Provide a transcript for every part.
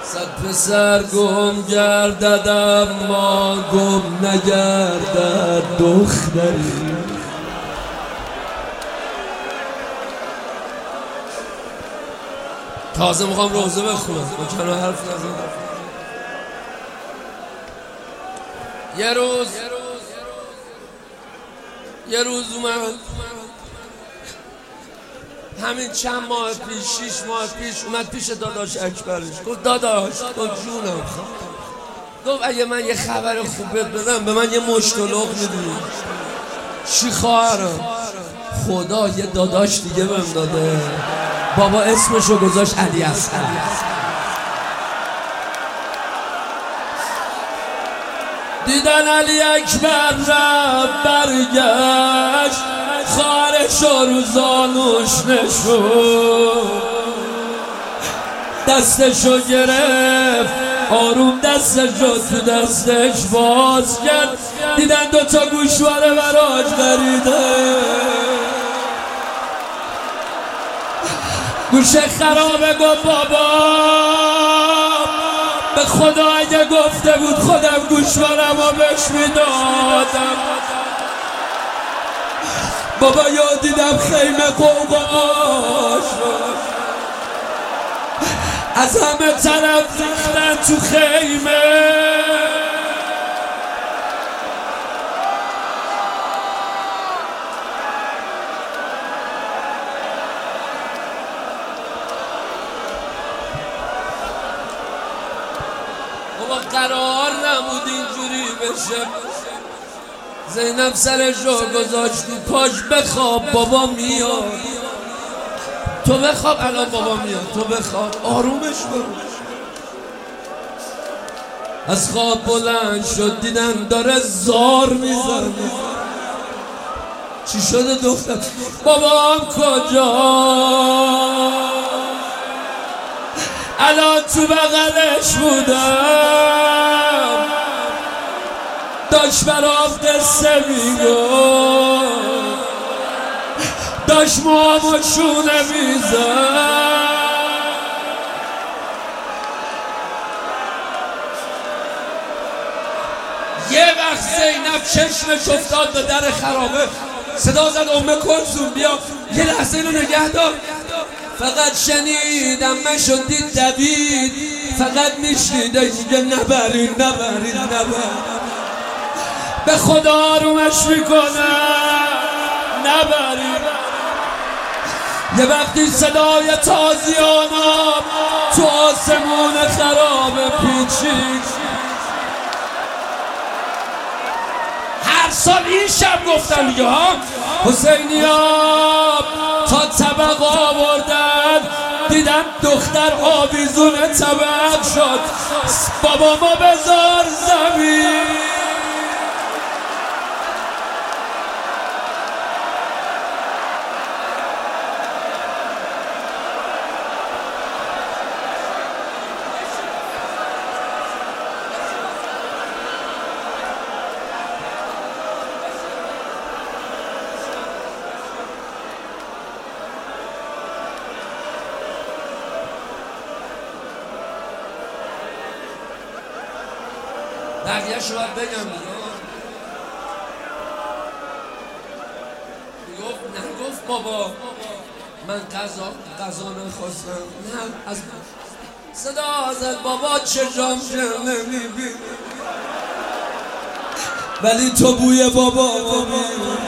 صد پسر گم گردد اما گم نگردد دختری. تازه میخوام روزه بخونم با کنار حرف نزنم. یه روز اومد همین چند ماه پیش 6 ماه پیش اومد پیش داداش اکبرش. گفت داداش، گفت جونم، گفت اگه من یه خبر خوب بدم به من یه مشتلق میدی؟ چی خواهرم؟ خدا یه داداش دیگه بهم داده. بابا اسمشو گذاشت علی اصغر. دیدن علی اکبر رفت برگشت، خواهرشو رو زانوش نشون، دستشو گرفت آروم دستشو تو دستش باز کرد. دیدن دوتا گوشواره براش خریده، گوشه خرابه. گفت بابا به خدا اگه گفته بود خودم گوشوارمو بهش میدادم. بابا یا دیدم خیمه قوقاش از همه طرف ریختن تو خیمه. بابا قرار نبود اینجوری بشه. زینب سرشو گذاشت تو پاش. بخواب بابا میاد، تو بخواب الان بابا میاد، تو بخواب آرومش کن. از خواب بلند شد دیدن داره زار میزنه. چی شده دختر؟ بابام کجا؟ الان تو بغلش بودم، داشت برام قصه میگفت، داشت موامو شونه میزد. یه وقت زینب چشمش افتاد به در خرابه، صدا زد ام کلثوم بیا. یه لحظه اینو نگه دار. فقط شنیدم مشو دید دوید، فقط میشنیده میگه نبرین نبرین نبرین. به خدا آرومش میکنه نبرین. یه وقتی صدای تازیانا تو آسمون خراب پیچید. هر سال این شب گفتم دیگه ها حسینیاب تا طبق آوردن، دیدم دختر آویزون طبق شد. بابا ما بذار زمین. بقیه شو باید بگم نگفت بابا من غذا نخواستم. نه از صدا زد بابا چشام نمیبین، ولی تو بوی بابا میبینی.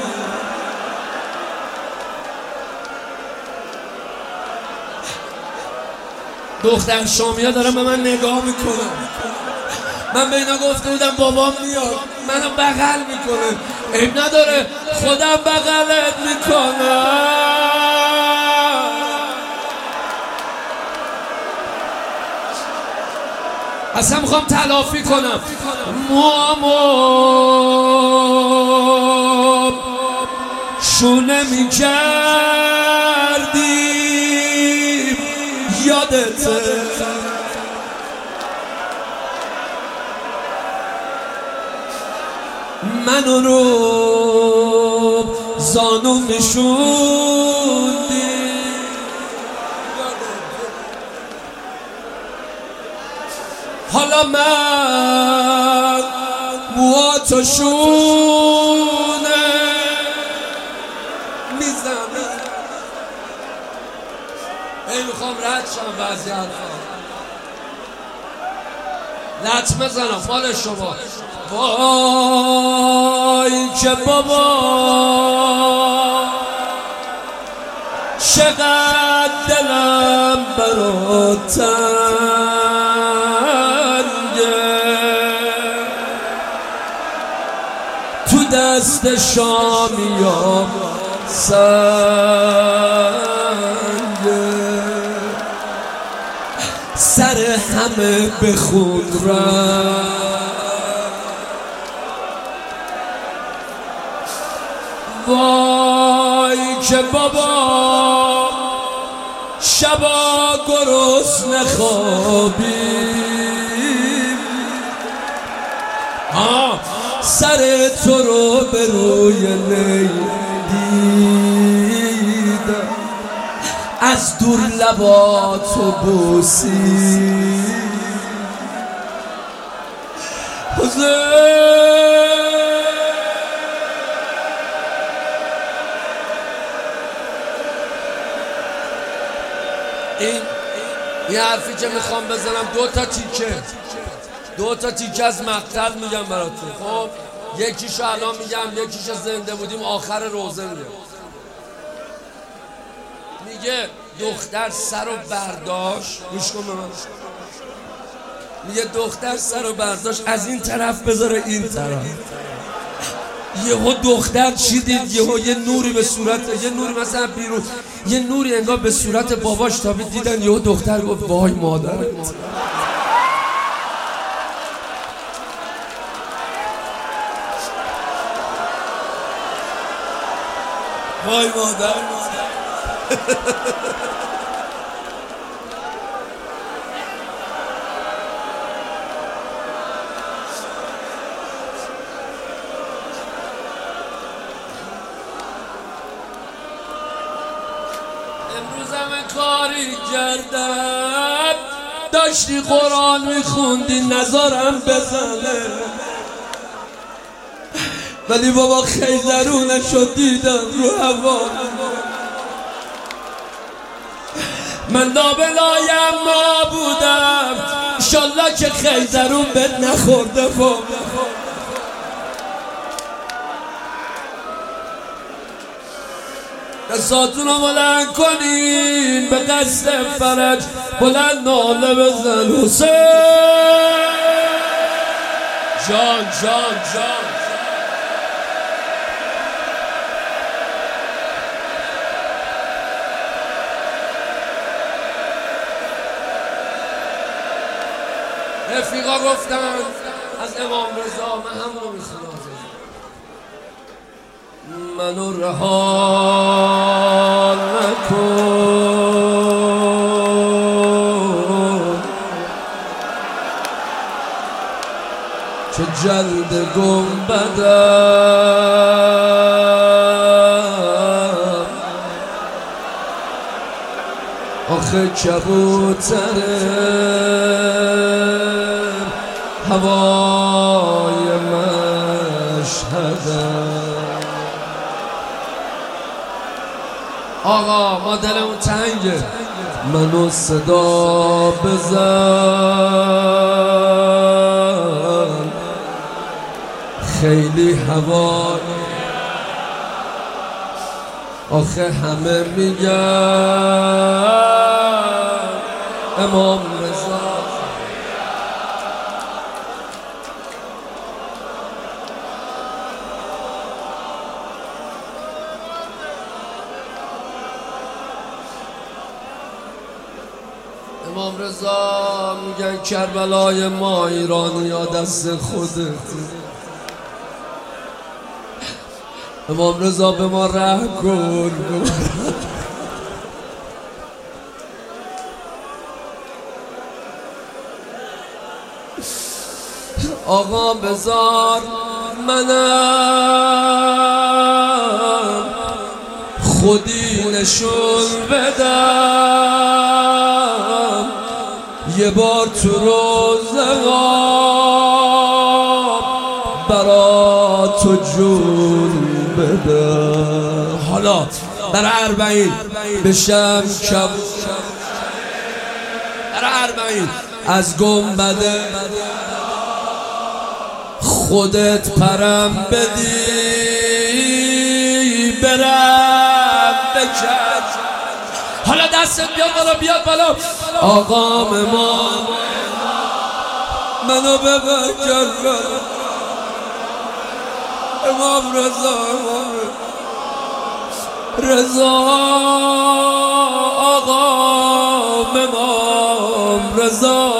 دختر شامیا دارم به من نگاه میکنم. من به اینا گفته بودم بابام میاد منو بغل میکنه. عیب نداره خودم بغلت میکنم. اصلا میخوام تلافی کنم. موامو شونه میکردیم یادته؟ منو رو زانو میشوندی. حالا من موهاتو شونه میزنم، میخوام رد شم بعضی حرفا، لطمه زنم مال شما. وای که بابا چقدر دلم برات تنگه، تو دست شامیام سنگه، سر همه به خون رفت. وای که بابا شبا گرسنه خوابیم، سر تو رو به روی نی دیدم، از دور لباتو بوسی. این یه حرفی که میخوام بزنم، دو تا تیکه از مقتل میگم براتون. خب یکیشو الان میگم، یکیشو زنده بودیم آخر روزه میگم. میگه دختر سر رو برداشت، گوش کن به من، میگه دختر سر رو برداشت از این طرف بذاره این طرف. یهو دختر چی دید؟ یهو یه نوری به صورت، یه نوری مثلا بیرون، یه نوری انگار به صورت باباش تابید. دیدن یهو دختر گفت وای مادرت، وای مادر. امروز همه کاری کردم، داشتی قرآن میخوندی نظرم بزنه، ولی بابا خیزرونشو دیدم رو هوا. من لابلایم ما بودم، انشالله که خیزرون بهت نخورده. بابا دستاتون رو بلند کنین به قصد فرج، بلند ناله بزن حسین جان جان جان. رفیقا گفتن از امام رضا، من همون رو میخونم، منو رها نکن که جلد گنبدم، آخه کبوتره هوای مشهدم. آقا ما دلمون تنگه، منو صدا بزن، خیلی هوای، آخه همه میگن امام رضا. امام رضا میگن کربلای ما ایرانی ها دست خودت. امام رضا به ما رحم کن. آقا بذار منم خودی نشون بدم، یه بار تو روزه برا تو جون بده. حالا در 40 بشم کم، در 40 از گنبد خودت پرم بدی برم بکن. حالا دستت بیاد بالا، بیاد بالا. آقام ما منو ببکر امام رضا، رضا آقام امام رضا.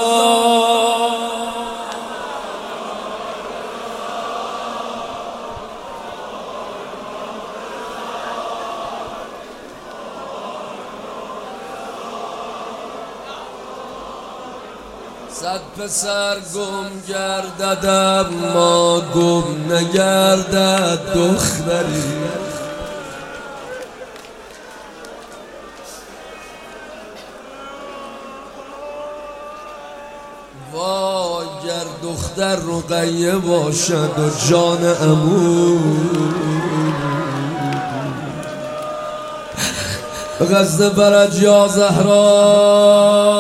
صد پسر گم گردد اما گم نگردد دختری. وای گر دختر رقیه باشد و جان عمو به قصد برد یا زهرا